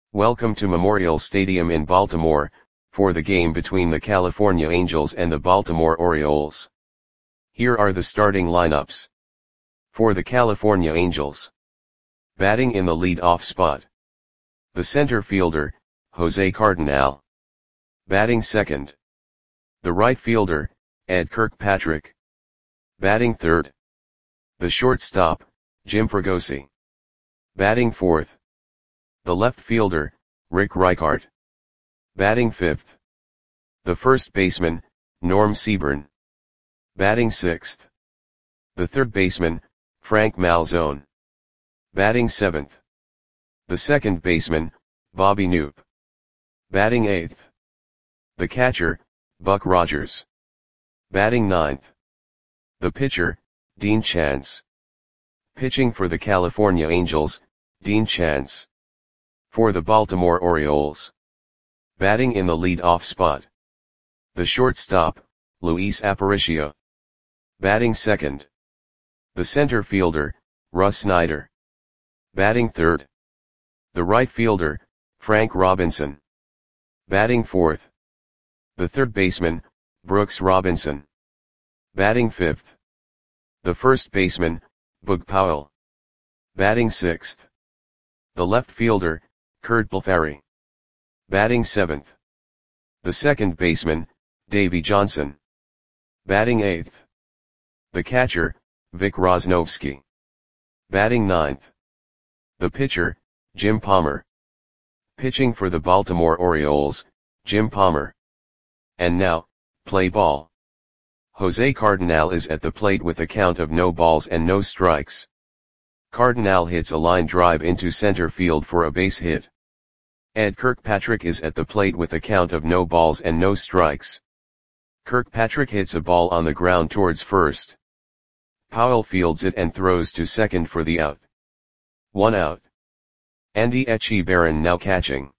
Welcome to Memorial Stadium in Baltimore, for the game between the California Angels and the Baltimore Orioles. Here are the starting lineups. For the California Angels. Batting in the lead-off spot. The center fielder, Jose Cardenal. Batting second. The right fielder, Ed Kirkpatrick. Batting third. The shortstop, Jim Fregosi. Batting fourth. The left fielder, Rick Reichart. Batting fifth. The first baseman, Norm Seaburn. Batting sixth. The third baseman, Frank Malzone. Batting seventh. The second baseman, Bobby Knoop. Batting eighth. The catcher, Buck Rogers. Batting ninth. The pitcher, Dean Chance. Pitching for the California Angels, Dean Chance. For the Baltimore Orioles. Batting in the lead-off spot. The shortstop, Luis Aparicio. Batting second. The center fielder, Russ Snyder. Batting third. The right fielder, Frank Robinson. Batting fourth. The third baseman, Brooks Robinson. Batting fifth. The first baseman, Boog Powell. Batting sixth. The left fielder, Curt Blefary. Batting seventh. The second baseman, Davey Johnson. Batting eighth. The catcher, Vic Rosnovsky. Batting ninth. The pitcher, Jim Palmer. Pitching for the Baltimore Orioles, Jim Palmer. And now, play ball. Jose Cardenal is at the plate with a count of no balls and no strikes. Cardenal hits a line drive into center field for a base hit. Ed Kirkpatrick is at the plate with a count of no balls and no strikes. Kirkpatrick hits a ball on the ground towards first. Powell fields it and throws to second for the out. 1 out. Andy Etchebarren now catching.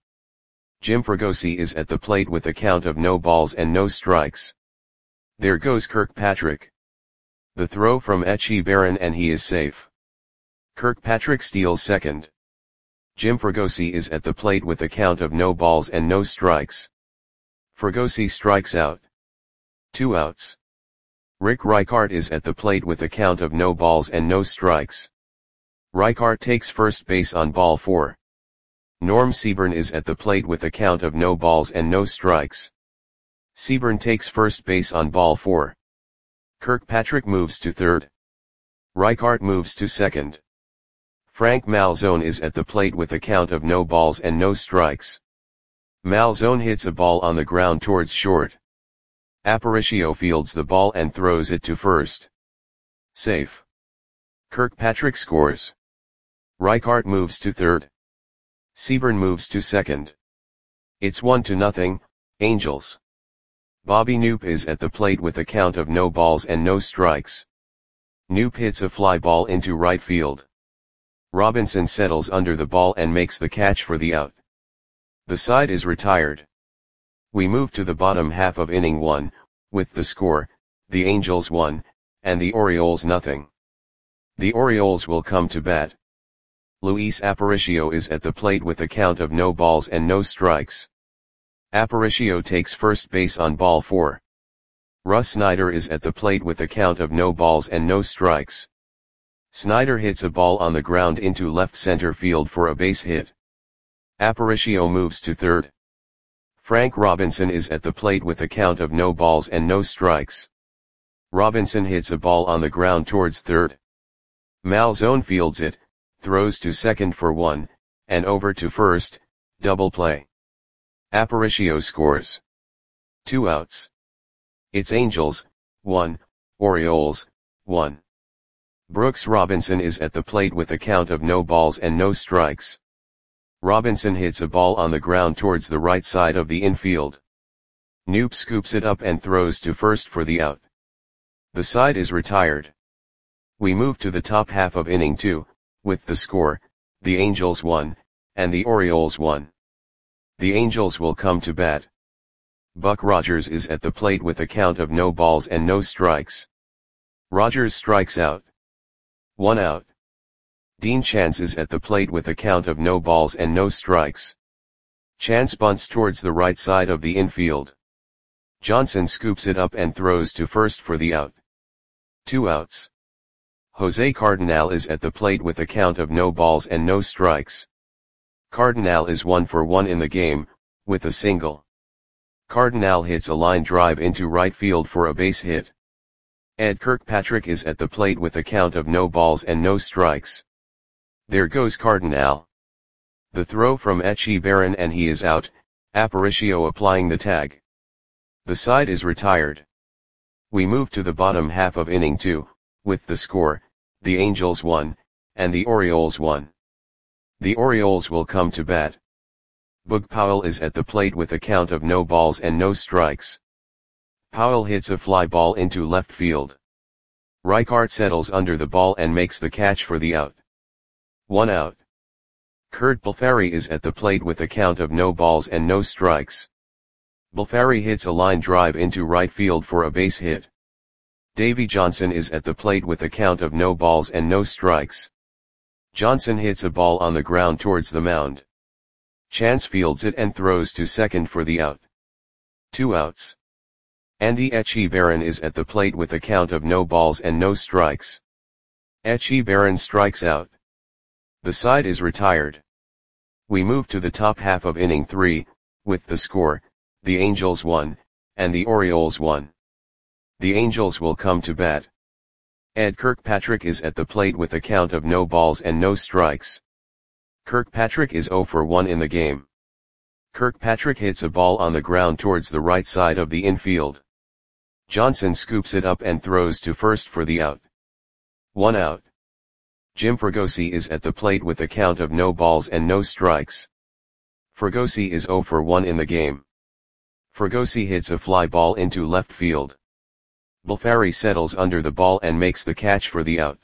Jim Fregosi is at the plate with a count of no balls and no strikes. There goes Kirkpatrick. The throw from Etchebarren and he is safe. Kirkpatrick steals second. Jim Fregosi is at the plate with a count of no balls and no strikes. Fregosi strikes out. 2 outs. Rick Reichart is at the plate with a count of no balls and no strikes. Reichart takes first base on ball 4. Norm Seaburn is at the plate with a count of no balls and no strikes. Seaburn takes first base on ball 4. Kirkpatrick moves to third. Reichart moves to second. Frank Malzone is at the plate with a count of no balls and no strikes. Malzone hits a ball on the ground towards short. Aparicio fields the ball and throws it to first. Safe. Kirkpatrick scores. Reichart moves to third. Seaburn moves to second. It's 1-0, Angels. Bobby Knoop is at the plate with a count of no balls and no strikes. Knoop hits a fly ball into right field. Robinson settles under the ball and makes the catch for the out. The side is retired. We move to the bottom half of inning 1, with the score, the Angels 1, and the Orioles 0. The Orioles will come to bat. Luis Aparicio is at the plate with a count of no balls and no strikes. Aparicio takes first base on ball 4. Russ Snyder is at the plate with a count of no balls and no strikes. Snyder hits a ball on the ground into left center field for a base hit. Aparicio moves to third. Frank Robinson is at the plate with a count of no balls and no strikes. Robinson hits a ball on the ground towards third. Malzone fields it, throws to second for 1, and over to first, double play. Aparicio scores. 2 outs. It's Angels, 1, Orioles, 1. Brooks Robinson is at the plate with a count of no balls and no strikes. Robinson hits a ball on the ground towards the right side of the infield. Knoop scoops it up and throws to first for the out. The side is retired. We move to the top half of inning 2, with the score, the Angels 1, and the Orioles 1. The Angels will come to bat. Buck Rogers is at the plate with a count of no balls and no strikes. Rogers strikes out. 1 out. Dean Chance is at the plate with a count of no balls and no strikes. Chance bunts towards the right side of the infield. Johnson scoops it up and throws to first for the out. 2 outs. Jose Cardinal is at the plate with a count of no balls and no strikes. Cardinal is 1 for 1 in the game, with a single. Cardinal hits a line drive into right field for a base hit. Ed Kirkpatrick is at the plate with a count of no balls and no strikes. There goes Cardinal. The throw from Echeverren and he is out, Aparicio applying the tag. The side is retired. We move to the bottom half of inning 2, with the score, the Angels 1, and the Orioles 1. The Orioles will come to bat. Boog Powell is at the plate with a count of no balls and no strikes. Powell hits a fly ball into left field. Reichart settles under the ball and makes the catch for the out. 1 out. Kurt Balfari is at the plate with a count of no balls and no strikes. Balfari hits a line drive into right field for a base hit. Davy Johnson is at the plate with a count of no balls and no strikes. Johnson hits a ball on the ground towards the mound. Chance fields it and throws to second for the out. 2 outs. Andy Echeverren is at the plate with a count of no balls and no strikes. Echeverren strikes out. The side is retired. We move to the top half of inning 3, with the score, the Angels 1, and the Orioles 1. The Angels will come to bat. Ed Kirkpatrick is at the plate with a count of no balls and no strikes. Kirkpatrick is 0 for 1 in the game. Kirkpatrick hits a ball on the ground towards the right side of the infield. Johnson scoops it up and throws to first for the out. 1 out. Jim Fregosi is at the plate with a count of no balls and no strikes. Fregosi is 0 for 1 in the game. Fregosi hits a fly ball into left field. Balfari settles under the ball and makes the catch for the out.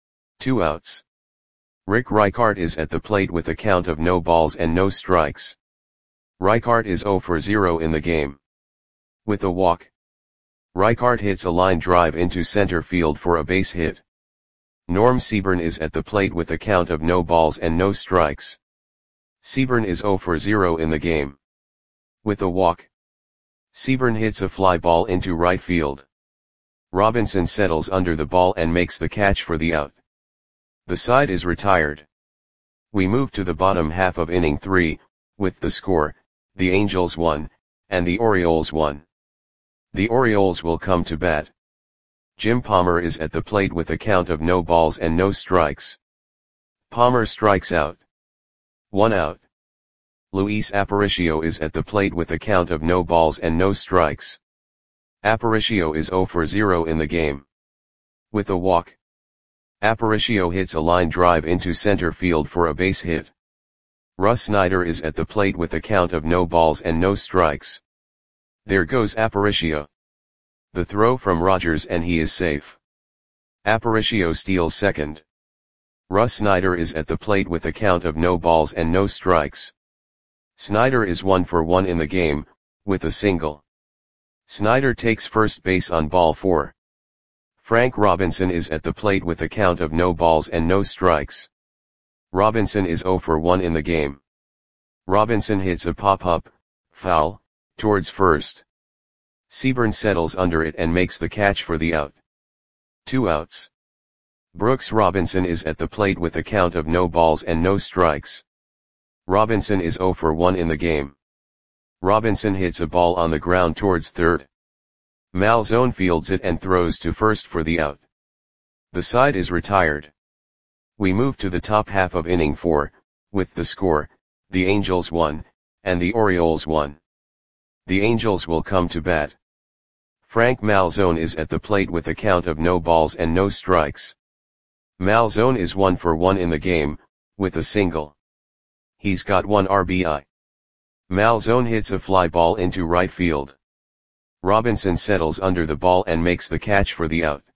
2 outs. Rick Reichart is at the plate with a count of no balls and no strikes. Reichart is 0 for 0 in the game. With a walk. Reichart hits a line drive into center field for a base hit. Norm Seaburn is at the plate with a count of no balls and no strikes. Seaburn is 0 for 0 in the game. With a walk. Seaburn hits a fly ball into right field. Robinson settles under the ball and makes the catch for the out. The side is retired. We move to the bottom half of inning 3, with the score, the Angels 1, and the Orioles 1. The Orioles will come to bat. Jim Palmer is at the plate with a count of no balls and no strikes. Palmer strikes out. 1 out. Luis Aparicio is at the plate with a count of no balls and no strikes. Aparicio is 0 for 0 in the game. With a walk. Aparicio hits a line drive into center field for a base hit. Russ Snyder is at the plate with a count of no balls and no strikes. There goes Aparicio. The throw from Rogers and he is safe. Aparicio steals second. Russ Snyder is at the plate with a count of no balls and no strikes. Snyder is 1 for 1 in the game, with a single. Snyder takes first base on ball 4. Frank Robinson is at the plate with a count of no balls and no strikes. Robinson is 0 for 1 in the game. Robinson hits a pop-up, foul, towards first. Seaburn settles under it and makes the catch for the out. 2 outs. Brooks Robinson is at the plate with a count of no balls and no strikes. Robinson is 0 for 1 in the game. Robinson hits a ball on the ground towards third. Malzone fields it and throws to first for the out. The side is retired. We move to the top half of inning 4, with the score, the Angels 1, and the Orioles 1. The Angels will come to bat. Frank Malzone is at the plate with a count of no balls and no strikes. Malzone is 1 for 1 in the game, with a single. He's got 1 RBI. Malzone hits a fly ball into right field. Robinson settles under the ball and makes the catch for the out.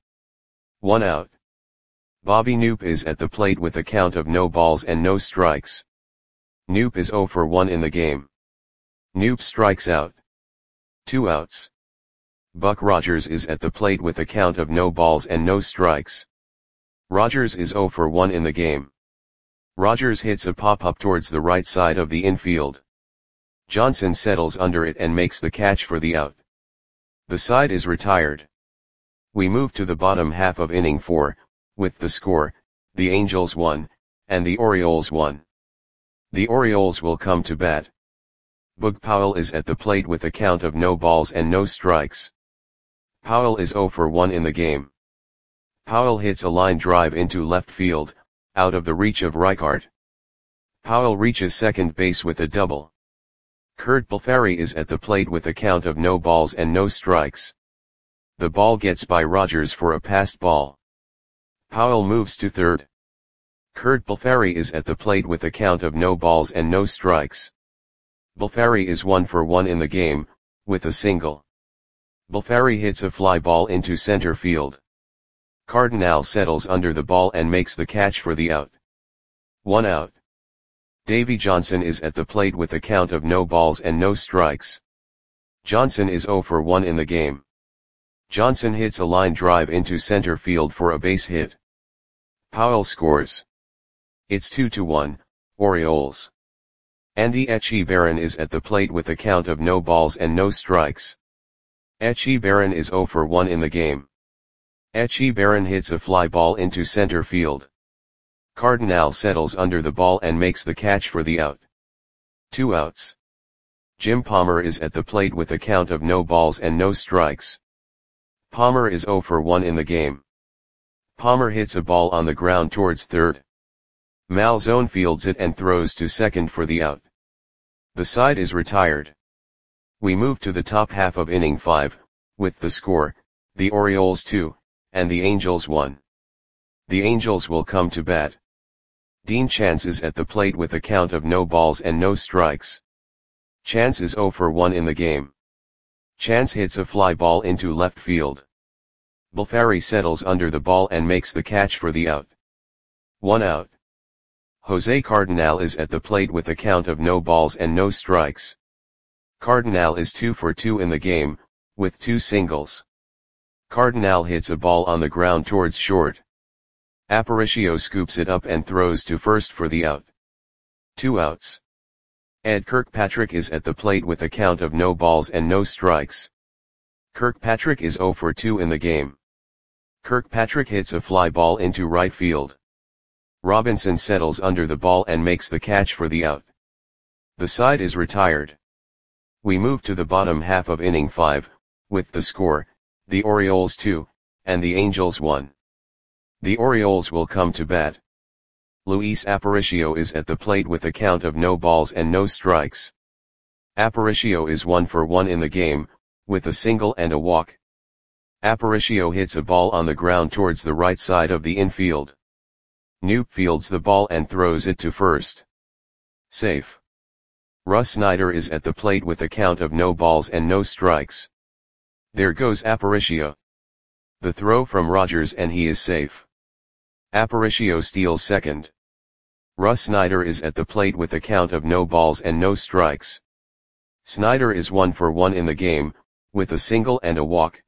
1 out. Bobby Knoop is at the plate with a count of no balls and no strikes. Knoop is 0 for 1 in the game. Knoop strikes out. 2 outs. Buck Rogers is at the plate with a count of no balls and no strikes. Rogers is 0 for 1 in the game. Rogers hits a pop-up towards the right side of the infield. Johnson settles under it and makes the catch for the out. The side is retired. We move to the bottom half of inning 4, with the score, the Angels 1, and the Orioles 1. The Orioles will come to bat. Boog Powell is at the plate with a count of no balls and no strikes. Powell is 0 for 1 in the game. Powell hits a line drive into left field, out of the reach of Reichart. Powell reaches second base with a double. Curt Balfari is at the plate with a count of no balls and no strikes. The ball gets by Rogers for a passed ball. Powell moves to third. Curt Balfari is at the plate with a count of no balls and no strikes. Balfari is 1 for 1 in the game, with a single. Balfari hits a fly ball into center field. Cardinal settles under the ball and makes the catch for the out. 1 out. Davey Johnson is at the plate with a count of no balls and no strikes. Johnson is 0 for 1 in the game. Johnson hits a line drive into center field for a base hit. Powell scores. It's 2-1, Orioles. Andy Etchebarren is at the plate with a count of no balls and no strikes. Etchebarren is 0 for 1 in the game. Etchebarren hits a fly ball into center field. Cardinal settles under the ball and makes the catch for the out. 2 outs. Jim Palmer is at the plate with a count of no balls and no strikes. Palmer is 0 for 1 in the game. Palmer hits a ball on the ground towards third. Malzone fields it and throws to second for the out. The side is retired. We move to the top half of inning 5, with the score, the Orioles 2, and the Angels 1. The Angels will come to bat. Dean Chance is at the plate with a count of no balls and no strikes. Chance is 0 for 1 in the game. Chance hits a fly ball into left field. Balfari settles under the ball and makes the catch for the out. 1 out. Jose Cardinal is at the plate with a count of no balls and no strikes. Cardinal is 2 for 2 in the game, with 2 singles. Cardinal hits a ball on the ground towards short. Aparicio scoops it up and throws to first for the out. 2 outs. Ed Kirkpatrick is at the plate with a count of no balls and no strikes. Kirkpatrick is 0 for 2 in the game. Kirkpatrick hits a fly ball into right field. Robinson settles under the ball and makes the catch for the out. The side is retired. We move to the bottom half of inning 5, with the score, the Orioles 2, and the Angels 1. The Orioles will come to bat. Luis Aparicio is at the plate with a count of no balls and no strikes. Aparicio is 1 for 1 in the game, with a single and a walk. Aparicio hits a ball on the ground towards the right side of the infield. Knoop fields the ball and throws it to first. Safe. Russ Snyder is at the plate with a count of no balls and no strikes. There goes Aparicio. The throw from Rogers and he is safe. Aparicio steals second. Russ Snyder is at the plate with a count of no balls and no strikes. Snyder is 1 for 1 in the game, with a single and a walk.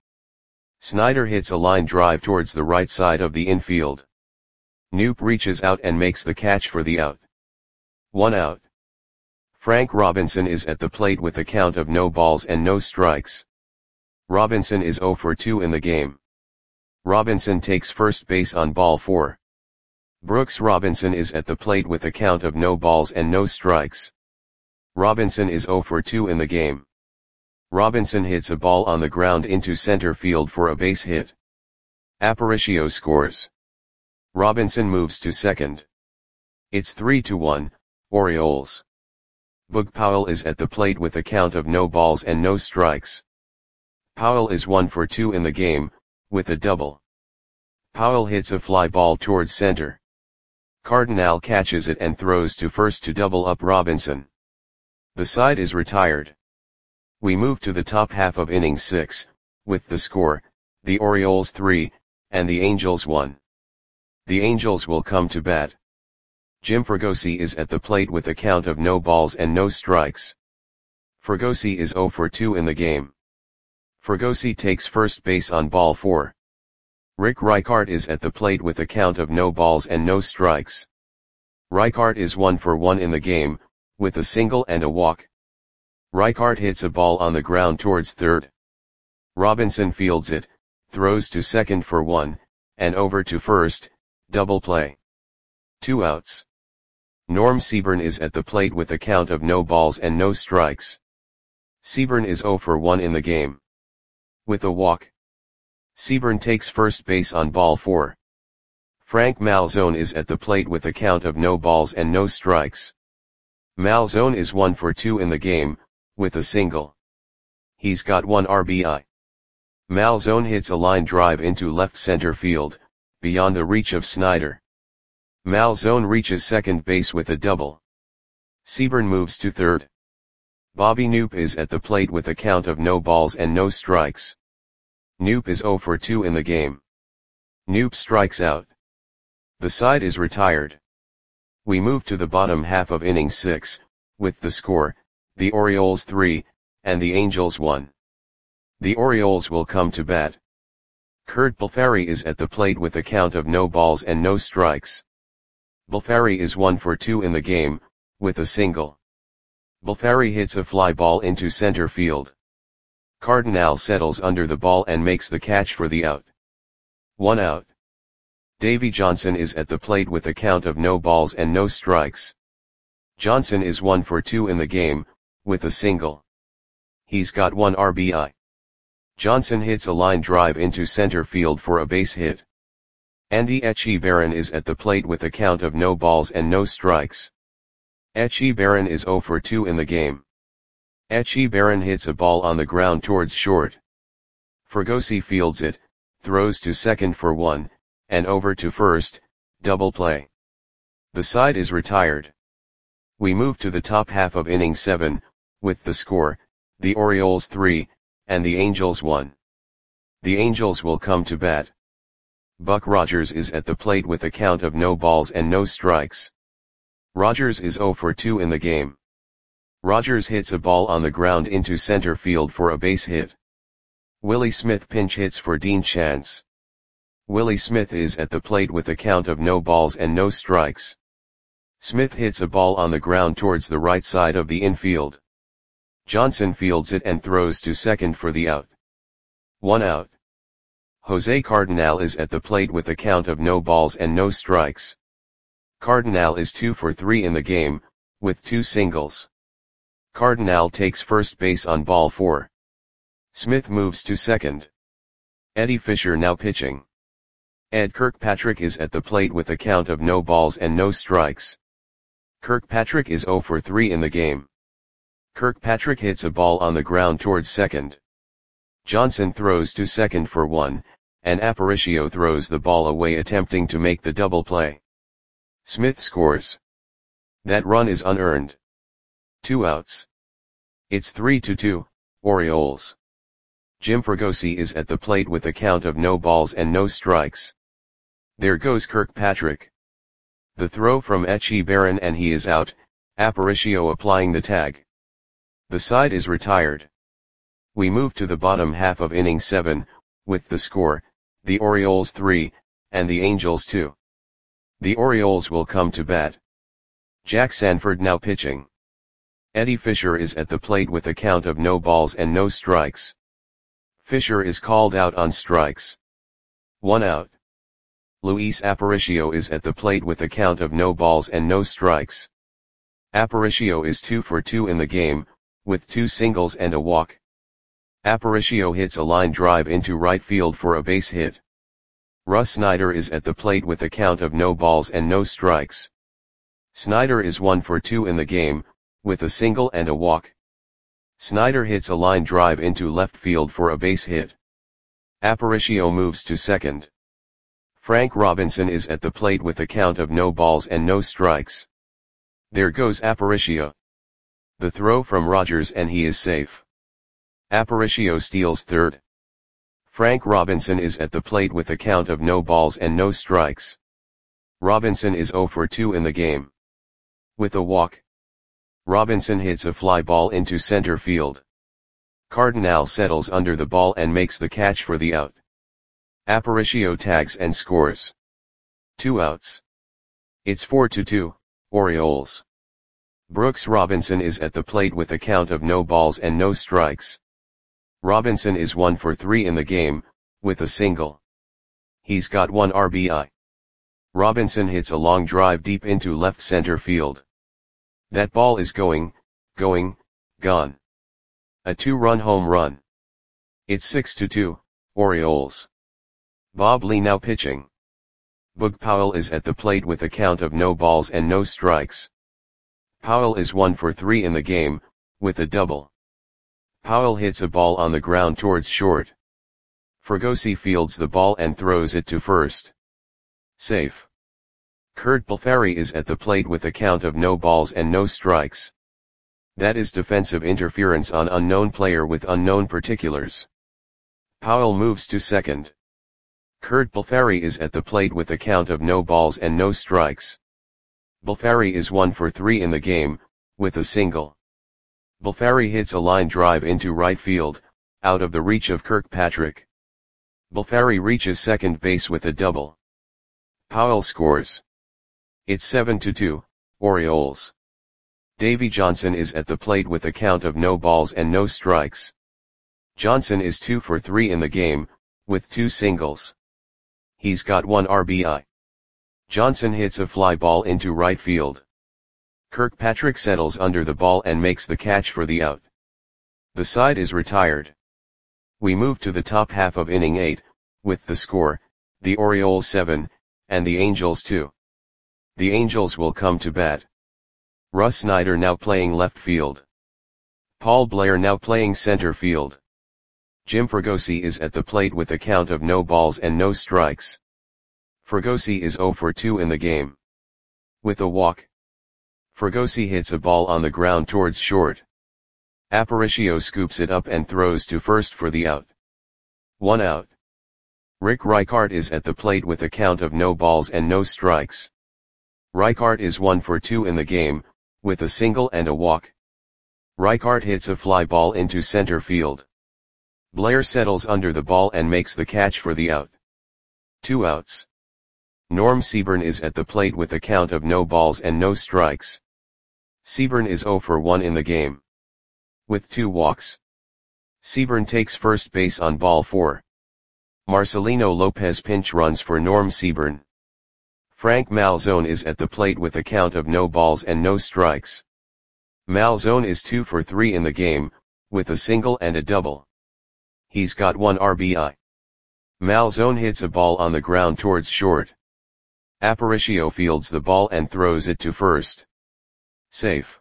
Snyder hits a line drive towards the right side of the infield. Knoop reaches out and makes the catch for the out. 1 out. Frank Robinson is at the plate with a count of no balls and no strikes. Robinson is 0 for 2 in the game. Robinson takes first base on ball 4. Brooks Robinson is at the plate with a count of no balls and no strikes. Robinson is 0 for 2 in the game. Robinson hits a ball on the ground into center field for a base hit. Aparicio scores. Robinson moves to second. It's 3-1, Orioles. Boog Powell is at the plate with a count of no balls and no strikes. Powell is 1 for 2 in the game, with a double. Powell hits a fly ball towards center. Cardinal catches it and throws to first to double up Robinson. The side is retired. We move to the top half of inning 6, with the score, the Orioles 3, and the Angels 1. The Angels will come to bat. Jim Fregosi is at the plate with a count of no balls and no strikes. Fregosi is 0 for 2 in the game. Fregosi takes first base on ball 4. Rick Reichart is at the plate with a count of no balls and no strikes. Reichart is 1 for 1 in the game, with a single and a walk. Reichart hits a ball on the ground towards third. Robinson fields it, throws to second for 1, and over to first, double play. 2 outs. Norm Seaburn is at the plate with a count of no balls and no strikes. Seaburn is 0 for 1 in the game. With a walk, Seaburn takes first base on ball 4. Frank Malzone is at the plate with a count of no balls and no strikes. Malzone is 1 for 2 in the game, with a single. He's got 1 RBI. Malzone hits a line drive into left center field, beyond the reach of Snyder. Malzone reaches second base with a double. Seaburn moves to third. Bobby Knoop is at the plate with a count of no balls and no strikes. Knoop is 0 for 2 in the game. Knoop strikes out. The side is retired. We move to the bottom half of inning 6, with the score, the Orioles 3, and the Angels 1. The Orioles will come to bat. Curt Balfari is at the plate with a count of no balls and no strikes. Balfari is 1 for 2 in the game, with a single. Balfari hits a fly ball into center field. Cardinal settles under the ball and makes the catch for the out. 1 out. Davey Johnson is at the plate with a count of no balls and no strikes. Johnson is 1 for 2 in the game, with a single. He's got 1 RBI. Johnson hits a line drive into center field for a base hit. Andy Etchebarren is at the plate with a count of no balls and no strikes. Etchebarren is 0 for 2 in the game. Etchebarren hits a ball on the ground towards short. Fregosi fields it, throws to second for 1, and over to first, double play. The side is retired. We move to the top half of inning 7, with the score, the Orioles 3, and the Angels 1. The Angels will come to bat. Buck Rogers is at the plate with a count of no balls and no strikes. Rogers is 0 for 2 in the game. Rogers hits a ball on the ground into center field for a base hit. Willie Smith pinch hits for Dean Chance. Willie Smith is at the plate with a count of no balls and no strikes. Smith hits a ball on the ground towards the right side of the infield. Johnson fields it and throws to second for the out. 1 out. Jose Cardinal is at the plate with a count of no balls and no strikes. Cardinal is 2 for 3 in the game, with 2 singles. Cardinal takes first base on ball 4. Smith moves to second. Eddie Fisher now pitching. Ed Kirkpatrick is at the plate with a count of no balls and no strikes. Kirkpatrick is 0 for 3 in the game. Kirkpatrick hits a ball on the ground towards second. Johnson throws to second for 1, and Aparicio throws the ball away attempting to make the double play. Smith scores. That run is unearned. 2 outs. It's 3-2, Orioles. Jim Fregosi is at the plate with a count of no balls and no strikes. There goes Kirkpatrick. The throw from Etchebarren and he is out, Aparicio applying the tag. The side is retired. We move to the bottom half of inning 7, with the score, the Orioles 3, and the Angels 2. The Orioles will come to bat. Jack Sanford now pitching. Eddie Fisher is at the plate with a count of no balls and no strikes. Fisher is called out on strikes. 1 out. Luis Aparicio is at the plate with a count of no balls and no strikes. Aparicio is 2 for 2 in the game, with 2 singles and a walk. Aparicio hits a line drive into right field for a base hit. Russ Snyder is at the plate with a count of no balls and no strikes. Snyder is 1 for 2 in the game, with a single and a walk. Snyder hits a line drive into left field for a base hit. Aparicio moves to second. Frank Robinson is at the plate with a count of no balls and no strikes. There goes Aparicio. The throw from Rogers and he is safe. Aparicio steals third. Frank Robinson is at the plate with a count of no balls and no strikes. Robinson is 0 for 2 in the game. With a walk, Robinson hits a fly ball into center field. Cardinal settles under the ball and makes the catch for the out. Aparicio tags and scores. 2 outs. It's 4-2, Orioles. Brooks Robinson is at the plate with a count of no balls and no strikes. Robinson is 1 for 3 in the game, with a single. He's got 1 RBI. Robinson hits a long drive deep into left center field. That ball is gone. A 2-run home run. It's 6-2, Orioles. Bob Lee now pitching. Boog Powell is at the plate with a count of no balls and no strikes. Powell is 1 for 3 in the game, with a double. Powell hits a ball on the ground towards short. Fregosi fields the ball and throws it to first. Safe. Curt Balfari is at the plate with a count of no balls and no strikes. That is defensive interference on unknown player with unknown particulars. Powell moves to second. Curt Balfari is at the plate with a count of no balls and no strikes. Balfari is 1 for 3 in the game, with a single. Balfari hits a line drive into right field, out of the reach of Kirkpatrick. Balfari reaches second base with a double. Powell scores. It's 7-2, Orioles. Davey Johnson is at the plate with a count of no balls and no strikes. Johnson is 2 for 3 in the game, with 2 singles. He's got 1 RBI. Johnson hits a fly ball into right field. Kirkpatrick settles under the ball and makes the catch for the out. The side is retired. We move to the top half of inning 8, with the score, the Orioles 7, and the Angels 2. The Angels will come to bat. Russ Snyder now playing left field. Paul Blair now playing center field. Jim Fregosi is at the plate with a count of no balls and no strikes. Fregosi is 0 for 2 in the game. With a walk. Fregosi hits a ball on the ground towards short. Aparicio scoops it up and throws to first for the out. 1 out. Rick Reichart is at the plate with a count of no balls and no strikes. Reichart is 1 for 2 in the game, with a single and a walk. Reichart hits a fly ball into center field. Blair settles under the ball and makes the catch for the out. 2 outs. Norm Seaburn is at the plate with a count of no balls and no strikes. Seaburn is 0 for 1 in the game. With 2 walks. Seaburn takes first base on ball 4. Marcelino Lopez pinch runs for Norm Seaburn. Frank Malzone is at the plate with a count of no balls and no strikes. Malzone is 2 for 3 in the game, with a single and a double. He's got 1 RBI. Malzone hits a ball on the ground towards short. Aparicio fields the ball and throws it to first. Safe.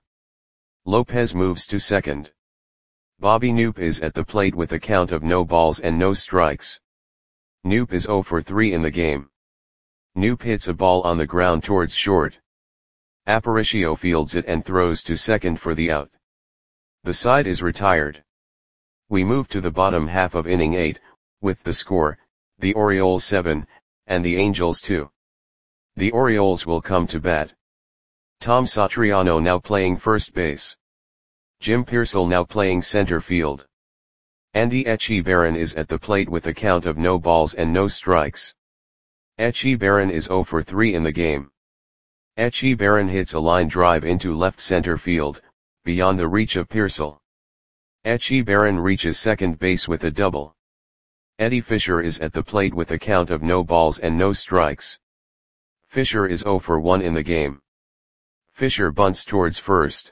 Lopez moves to second. Bobby Knoop is at the plate with a count of no balls and no strikes. Knoop is 0 for 3 in the game. Knoop hits a ball on the ground towards short. Aparicio fields it and throws to second for the out. The side is retired. We move to the bottom half of inning 8, with the score, the Orioles 7, and the Angels 2. The Orioles will come to bat. Tom Satriano now playing first base. Jim Piersall now playing center field. Andy Etchebarren is at the plate with a count of no balls and no strikes. Etchebarren is 0 for 3 in the game. Etchebarren hits a line drive into left center field, beyond the reach of Piersall. Etchebarren reaches second base with a double. Eddie Fisher is at the plate with a count of no balls and no strikes. Fisher is 0 for 1 in the game. Fisher bunts towards first.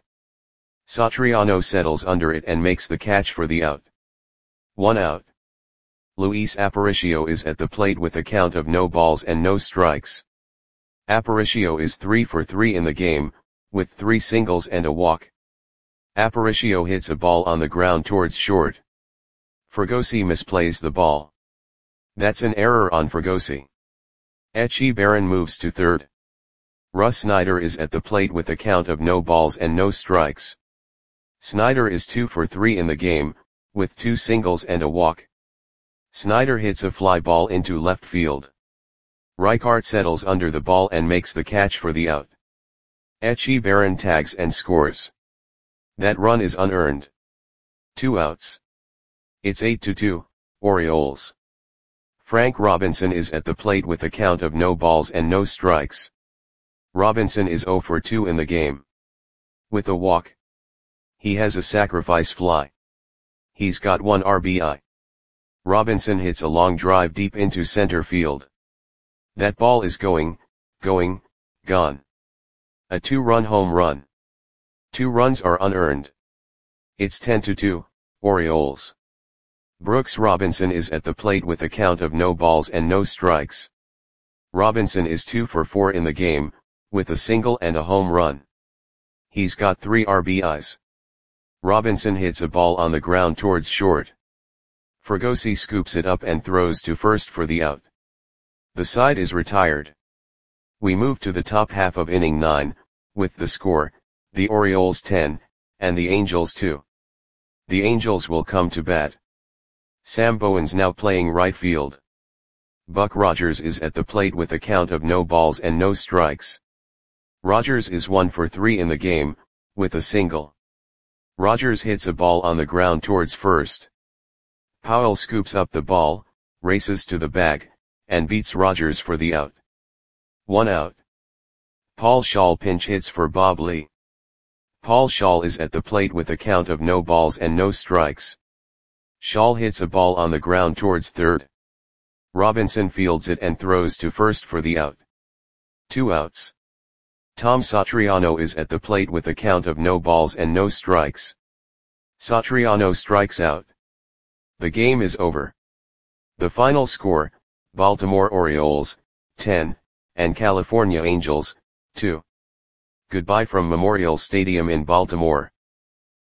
Satriano settles under it and makes the catch for the out. 1 out. Luis Aparicio is at the plate with a count of no balls and no strikes. Aparicio is 3 for 3 in the game, with 3 singles and a walk. Aparicio hits a ball on the ground towards short. Fregosi misplays the ball. That's an error on Fregosi. Etchebarren moves to third. Russ Snyder is at the plate with a count of no balls and no strikes. Snyder is 2 for 3 in the game, with 2 singles and a walk. Snyder hits a fly ball into left field. Reichart settles under the ball and makes the catch for the out. Etchebarren tags and scores. That run is unearned. 2 outs. It's 8-2, Orioles. Frank Robinson is at the plate with a count of no balls and no strikes. Robinson is 0 for 2 in the game. With a walk. He has a sacrifice fly. He's got 1 RBI. Robinson hits a long drive deep into center field. That ball is going, gone. A 2-run home run. 2 runs are unearned. It's 10-2, Orioles. Brooks Robinson is at the plate with a count of no balls and no strikes. Robinson is 2 for 4 in the game, with a single and a home run. He's got 3 RBIs. Robinson hits a ball on the ground towards short. Fregosi scoops it up and throws to first for the out. The side is retired. We move to the top half of inning 9, with the score, the Orioles 10, and the Angels 2. The Angels will come to bat. Sam Bowen's now playing right field. Buck Rogers is at the plate with a count of no balls and no strikes. Rogers is 1 for 3 in the game, with a single. Rogers hits a ball on the ground towards first. Powell scoops up the ball, races to the bag, and beats Rogers for the out. 1 out. Paul Schaal pinch hits for Bob Lee. Paul Schaal is at the plate with a count of no balls and no strikes. Schaal hits a ball on the ground towards third. Robinson fields it and throws to first for the out. 2 outs. Tom Satriano is at the plate with a count of no balls and no strikes. Satriano strikes out. The game is over. The final score, Baltimore Orioles, 10, and California Angels, 2. Goodbye from Memorial Stadium in Baltimore.